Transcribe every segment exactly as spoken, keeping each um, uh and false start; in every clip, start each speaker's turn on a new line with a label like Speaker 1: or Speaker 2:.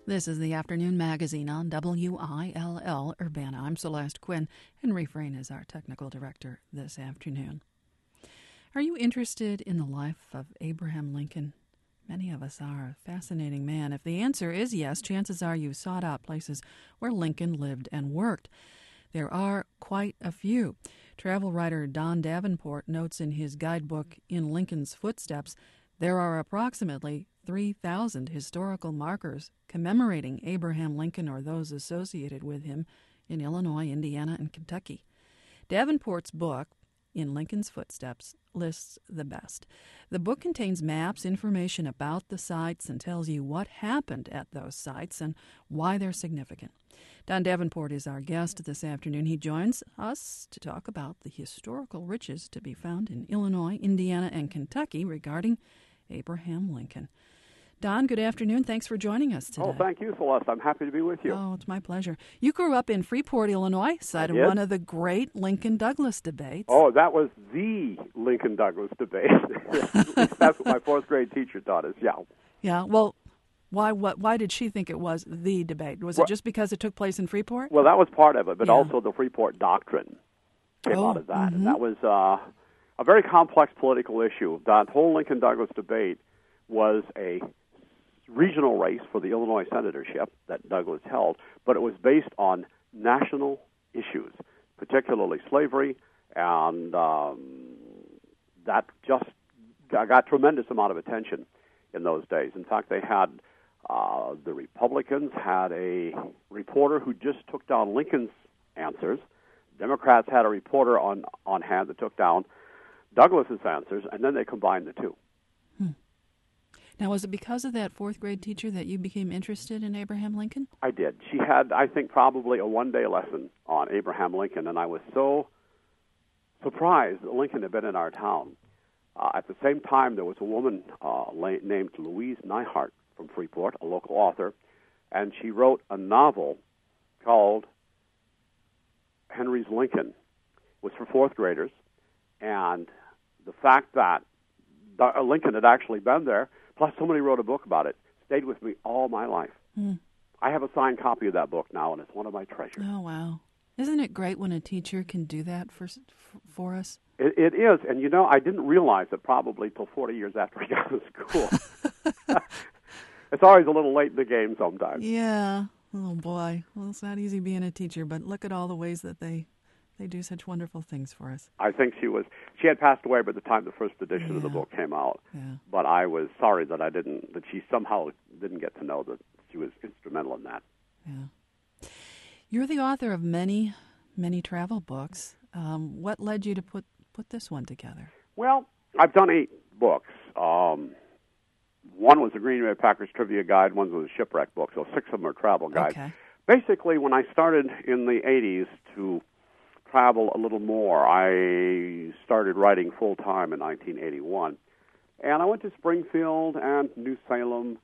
Speaker 1: This is the Afternoon Magazine on W I L L Urbana. I'm Celeste Quinn, and Refrain is our technical director this afternoon. Are you interested in the life of Abraham Lincoln? Many of us are. A fascinating man. If the answer is yes, chances are you've sought out places where Lincoln lived and worked. There are quite a few. Travel writer Don Davenport notes in his guidebook, In Lincoln's Footsteps, there are approximately three thousand historical markers commemorating Abraham Lincoln or those associated with him in Illinois, Indiana, and Kentucky. Davenport's book, In Lincoln's Footsteps, lists the best. The book contains maps, information about the sites, and tells you what happened at those sites and why they're significant. Don Davenport is our guest this afternoon. He joins us to talk about the historical riches to be found in Illinois, Indiana, and Kentucky regarding Abraham Lincoln. Don, good afternoon. Thanks for joining us today.
Speaker 2: Oh, thank you, Celeste. I'm happy to be with you.
Speaker 1: Oh, it's my pleasure. You grew up in Freeport, Illinois, site of one of the great Lincoln-Douglas debates.
Speaker 2: Oh, that was the Lincoln-Douglas debate. That's what my fourth grade teacher taught us, yeah.
Speaker 1: Yeah, well, why what, why did she think it was the debate? Was
Speaker 2: well,
Speaker 1: it just because it took place in Freeport?
Speaker 2: Well, that was part of it, but
Speaker 1: yeah.
Speaker 2: also the Freeport Doctrine came
Speaker 1: oh,
Speaker 2: out of that.
Speaker 1: Mm-hmm.
Speaker 2: And that was uh, a very complex political issue. That whole Lincoln-Douglas debate was a regional race for the Illinois senatorship that Douglas held, but it was based on national issues, particularly slavery, and um, that just got, got tremendous amount of attention in those days. In fact, they had uh, the Republicans had a reporter who just took down Lincoln's answers. Democrats had a reporter on, on hand that took down Douglas's answers, and then they combined the two.
Speaker 1: Hmm. Now, was it because of that fourth grade teacher that you became interested in Abraham Lincoln?
Speaker 2: I did. She had, I think, probably a one-day lesson on Abraham Lincoln, and I was so surprised that Lincoln had been in our town. Uh, at the same time, there was a woman uh, la- named Louise Neihart from Freeport, a local author, and she wrote a novel called Henry's Lincoln. It was for fourth graders, and the fact that Lincoln had actually been there, plus somebody wrote a book about it, stayed with me all my life. Mm. I have a signed copy of that book now, and it's one of my treasures.
Speaker 1: Oh, wow. Isn't it great when a teacher can do that for for us?
Speaker 2: It, it is, and you know, I didn't realize it probably till forty years after I got to school. It's always a little late in the game sometimes.
Speaker 1: Yeah. Oh, boy. Well, it's not easy being a teacher, but look at all the ways that they... They do such wonderful things for us.
Speaker 2: I think she was, she had passed away by the time the first edition
Speaker 1: yeah.
Speaker 2: of the book came out.
Speaker 1: Yeah.
Speaker 2: But I was sorry that I didn't, that she somehow didn't get to know that she was instrumental in that.
Speaker 1: Yeah. You're the author of many, many travel books. Um, what led you to put, put this one together?
Speaker 2: Well, I've done eight books. Um, one was the Green Bay Packers Trivia Guide, one was a shipwreck book, so six of them are travel guides.
Speaker 1: Okay.
Speaker 2: Basically, when I started in the eighties to travel a little more, I started writing full-time in nineteen eighty-one. And I went to Springfield and New Salem,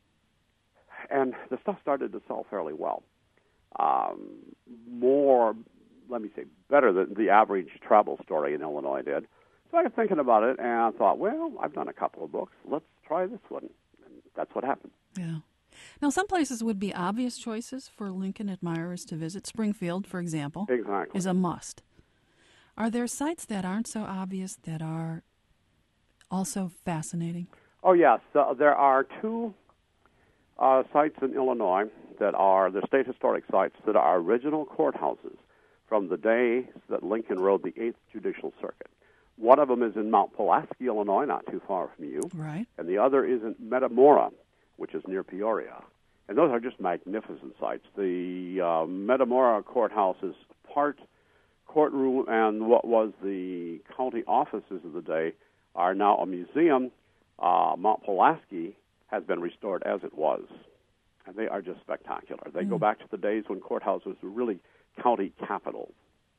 Speaker 2: and the stuff started to sell fairly well. Um, more, let me say, better than the average travel story in Illinois did. So I got thinking about it, and I thought, well, I've done a couple of books. Let's try this one. And that's what happened.
Speaker 1: Yeah. Now, some places would be obvious choices for Lincoln admirers to visit. Springfield, for example,
Speaker 2: exactly.
Speaker 1: is a must. Are there sites that aren't so obvious that are also fascinating?
Speaker 2: Oh, yes. Uh, there are two uh, sites in Illinois that are the state historic sites that are original courthouses from the days that Lincoln rode the eighth Judicial Circuit. One of them is in Mount Pulaski, Illinois, not too far from you.
Speaker 1: Right.
Speaker 2: And the other is in Metamora, which is near Peoria. And those are just magnificent sites. The uh, Metamora Courthouse is part courtroom, and what was the county offices of the day are now a museum. Uh, Mount Pulaski has been restored as it was, and they are just spectacular. They mm. go back to the days when courthouses were really county capitals.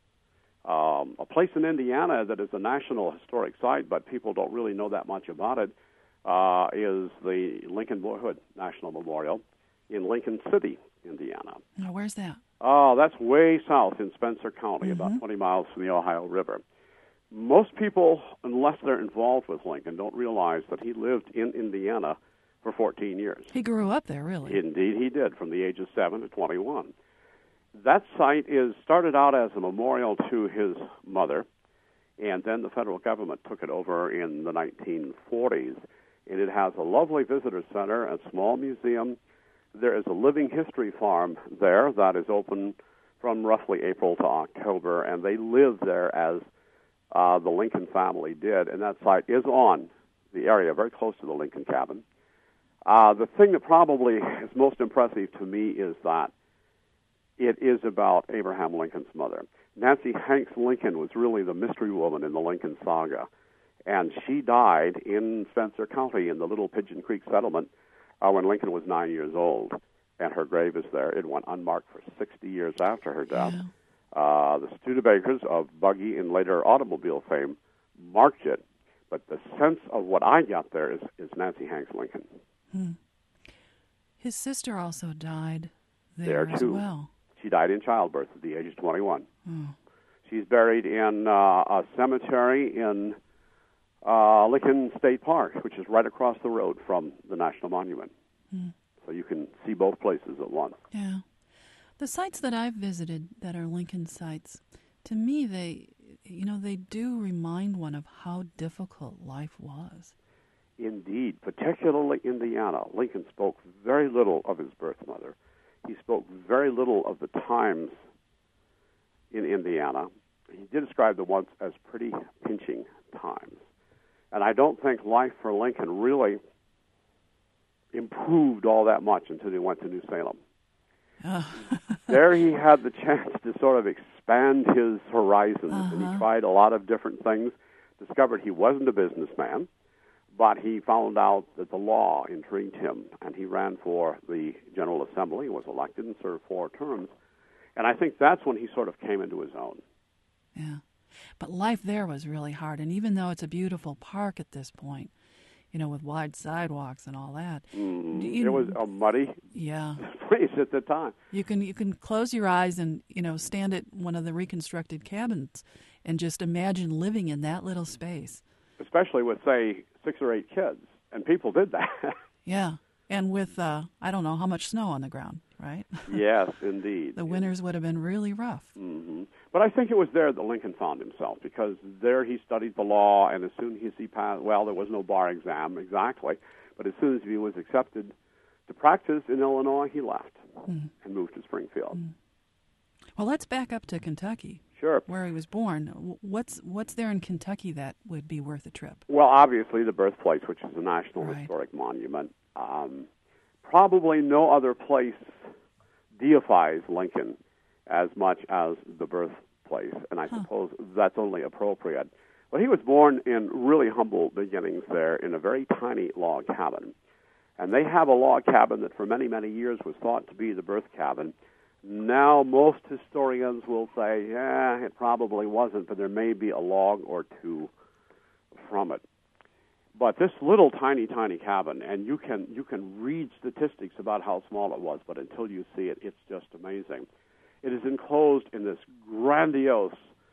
Speaker 2: Um, a place in Indiana that is a national historic site, but people don't really know that much about it, Uh, is the Lincoln Boyhood National Memorial in Lincoln City, Indiana.
Speaker 1: Now, where's that?
Speaker 2: Oh, that's way south in Spencer County,
Speaker 1: mm-hmm.
Speaker 2: about twenty miles from the Ohio River. Most people, unless they're involved with Lincoln, don't realize that he lived in Indiana for fourteen years.
Speaker 1: He grew up there, really.
Speaker 2: Indeed, he did, from the age of seven to twenty-one. That site is started out as a memorial to his mother, and then the federal government took it over in the nineteen forties. And it has a lovely visitor center, a small museum. There is a living history farm there that is open from roughly April to October, and they live there as uh, the Lincoln family did. And that site is on the area, very close to the Lincoln cabin. Uh, the thing that probably is most impressive to me is that it is about Abraham Lincoln's mother. Nancy Hanks Lincoln was really the mystery woman in the Lincoln saga. And she died in Spencer County in the Little Pigeon Creek settlement uh, when Lincoln was nine years old. And her grave is there. It went unmarked for sixty years after her death. Yeah. Uh, the Studebakers of buggy and later automobile fame marked it. But the sense of what I got there is, is Nancy Hanks Lincoln.
Speaker 1: Hmm. His sister also died there,
Speaker 2: there
Speaker 1: as
Speaker 2: too.
Speaker 1: well.
Speaker 2: She died in childbirth at the age of twenty-one.
Speaker 1: Hmm.
Speaker 2: She's buried in uh, a cemetery in uh, Lincoln State Park, which is right across the road from the National Monument. Hmm. So you can see both places at once.
Speaker 1: Yeah. The sites that I've visited that are Lincoln sites, to me, they, you know, they do remind one of how difficult life was.
Speaker 2: Indeed, particularly Indiana. Lincoln spoke very little of his birth mother. He spoke very little of the times in Indiana. He did describe them once as pretty pinching times. And I don't think life for Lincoln really improved all that much until he went to New Salem. Oh. There he had the chance to sort of expand his horizons, uh-huh. and he tried a lot of different things, discovered he wasn't a businessman, but he found out that the law intrigued him, and he ran for the General Assembly, was elected, and served four terms. And I think that's when he sort of came into his own.
Speaker 1: Yeah. But life there was really hard, and even though it's a beautiful park at this point, you know, with wide sidewalks and all that.
Speaker 2: Mm-hmm. You, it was a muddy
Speaker 1: yeah.
Speaker 2: place at the time.
Speaker 1: You can you can close your eyes and, you know, stand at one of the reconstructed cabins and just imagine living in that little space.
Speaker 2: Especially with, say, six or eight kids, and people did that.
Speaker 1: Yeah, and with, uh, I don't know, how much snow on the ground, right?
Speaker 2: Yes, indeed.
Speaker 1: The winters would have been really rough.
Speaker 2: Mm-hmm. But I think it was there that Lincoln found himself, because there he studied the law, and as soon as he passed, well, there was no bar exam exactly, but as soon as he was accepted to practice in Illinois, he left mm. and moved to Springfield. Mm.
Speaker 1: Well, let's back up to Kentucky.
Speaker 2: Sure.
Speaker 1: Where he was born. What's what's there in Kentucky that would be worth a trip?
Speaker 2: Well, obviously the birthplace, which is a National
Speaker 1: right.
Speaker 2: Historic Monument. Um, probably no other place deifies Lincoln as much as the birthplace, and I huh. suppose that's only appropriate. But he was born in really humble beginnings there in a very tiny log cabin. And they have a log cabin that for many, many years was thought to be the birth cabin. Now, most historians will say, yeah, it probably wasn't, but there may be a log or two from it. But this little tiny, tiny cabin, and you can you can read statistics about how small it was, but until you see it, it's just amazing. It is enclosed in this grandiose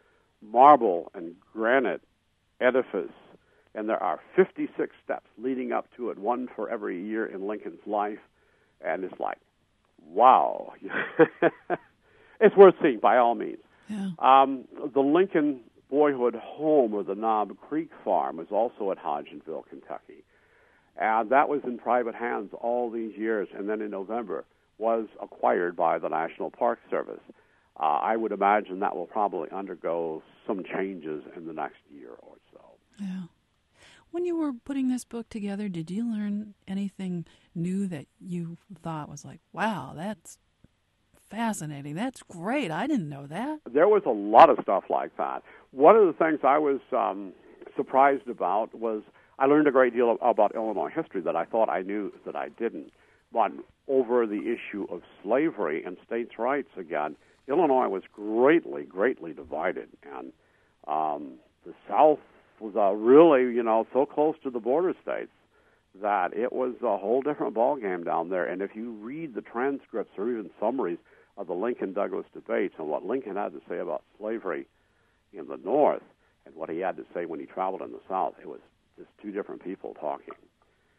Speaker 2: marble and granite edifice, and there are fifty-six steps leading up to it, one for every year in Lincoln's life, and it's like, wow. It's worth seeing by all means.
Speaker 1: Yeah.
Speaker 2: Um, the Lincoln boyhood home, or the Knob Creek Farm, is also at Hodgenville, Kentucky. And that was in private hands all these years, and then in November was acquired by the National Park Service. Uh, I would imagine that will probably undergo some changes in the next year or so.
Speaker 1: Yeah. When you were putting this book together, did you learn anything new that you thought was like, wow, that's fascinating, that's great, I didn't know that?
Speaker 2: There was a lot of stuff like that. One of the things I was um, surprised about was I learned a great deal about Illinois history that I thought I knew that I didn't. But over the issue of slavery and states' rights again, Illinois was greatly, greatly divided. And um, the South was uh, really, you know, so close to the border states that it was a whole different ballgame down there. And if you read the transcripts or even summaries of the Lincoln-Douglas debates and what Lincoln had to say about slavery in the North and what he had to say when he traveled in the South, it was just two different people talking.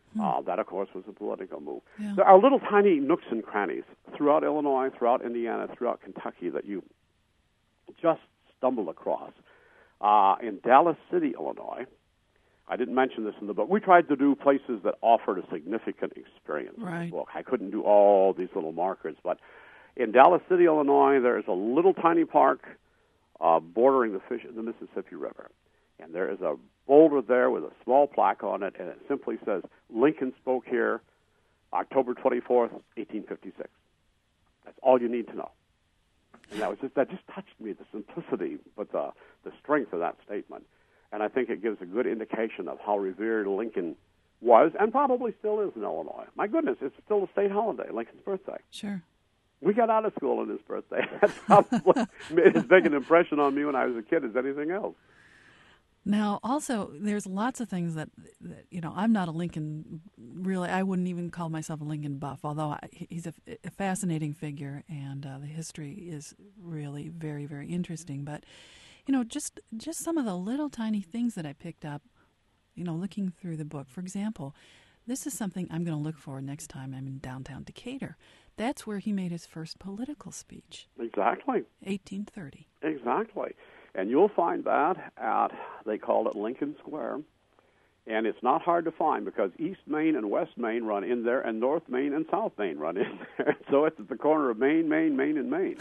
Speaker 1: Hmm.
Speaker 2: Uh, that, of course, was a political move.
Speaker 1: Yeah.
Speaker 2: There are little tiny nooks and crannies throughout Illinois, throughout Indiana, throughout Kentucky that you just stumble across. Uh, in Dallas City, Illinois, I didn't mention this in the book, we tried to do places that offered a significant experience
Speaker 1: Right.
Speaker 2: in the book. I couldn't do all these little markers, but in Dallas City, Illinois, there is a little tiny park uh, bordering the, fish, the Mississippi River. And there is a boulder there with a small plaque on it, and it simply says, Lincoln spoke here October twenty-fourth, eighteen fifty-six. That's all you need to know. And that was just that just touched me, the simplicity, but the, the strength of that statement. And I think it gives a good indication of how revered Lincoln was and probably still is in Illinois. My goodness, it's still a state holiday, Lincoln's birthday.
Speaker 1: Sure.
Speaker 2: We got out of school on his birthday. That probably made as big an impression on me when I was a kid as anything else.
Speaker 1: Now, also, there's lots of things that, that, you know, I'm not a Lincoln, really, I wouldn't even call myself a Lincoln buff, although I, he's a, a fascinating figure, and uh, the history is really very, very interesting. But, you know, just just some of the little tiny things that I picked up, you know, looking through the book. For example, this is something I'm going to look for next time I'm in downtown Decatur. That's where he made his first political speech.
Speaker 2: Exactly.
Speaker 1: eighteen thirty.
Speaker 2: Exactly. And you'll find that at, they call it Lincoln Square. And it's not hard to find because East Main and West Main run in there, and North Main and South Main run in there. So it's at the corner of Main, Main, Main, and Main.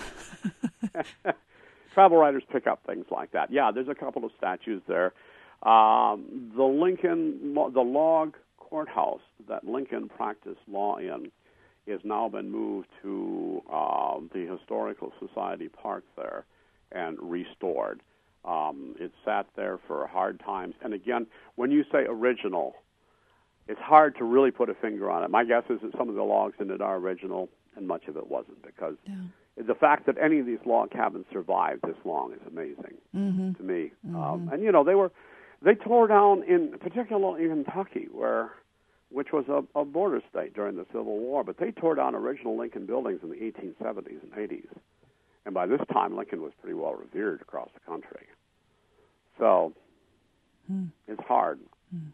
Speaker 2: Travel writers pick up things like that. Yeah, there's a couple of statues there. Um, the Lincoln, the log courthouse that Lincoln practiced law in has now been moved to uh, the Historical Society Park there and restored. Um, it sat there for hard times. And again, when you say original, it's hard to really put a finger on it. My guess is that some of the logs in it are original, and much of it wasn't, because
Speaker 1: Yeah.
Speaker 2: the fact that any of these log cabins survived this long is amazing
Speaker 1: Mm-hmm.
Speaker 2: to me.
Speaker 1: Mm-hmm.
Speaker 2: Um, and you know, they were they tore down in particularly in Kentucky, where which was a, a border state during the Civil War, but they tore down original Lincoln buildings in the eighteen seventies and eighties. And by this time, Lincoln was pretty well revered across the country. So
Speaker 1: Hmm.
Speaker 2: it's hard.
Speaker 1: Hmm.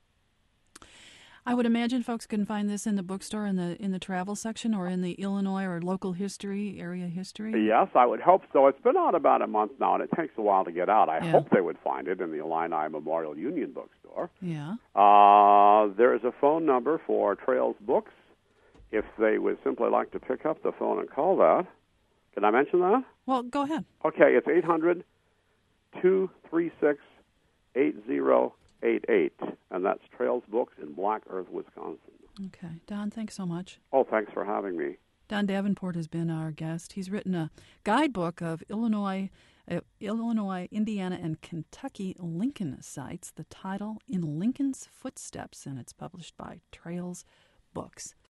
Speaker 1: I would imagine folks can find this in the bookstore, in the in the travel section, or in the Illinois or local history, area history.
Speaker 2: Yes, I would hope so. It's been out about a month now, and it takes a while to get out. I
Speaker 1: Yeah.
Speaker 2: hope they would find it in the Illini Memorial Union bookstore.
Speaker 1: Yeah.
Speaker 2: Uh, there is a phone number for Trails Books if they would simply like to pick up the phone and call that. Can I mention that?
Speaker 1: Well, go ahead.
Speaker 2: Okay, it's eight hundred, two three six, eight zero eight eight, and that's Trails Books in Black Earth, Wisconsin.
Speaker 1: Okay. Don, thanks so much.
Speaker 2: Oh, thanks for having me.
Speaker 1: Don Davenport has been our guest. He's written a guidebook of Illinois, uh, Illinois, Indiana, and Kentucky Lincoln sites. The title, In Lincoln's Footsteps, and it's published by Trails Books.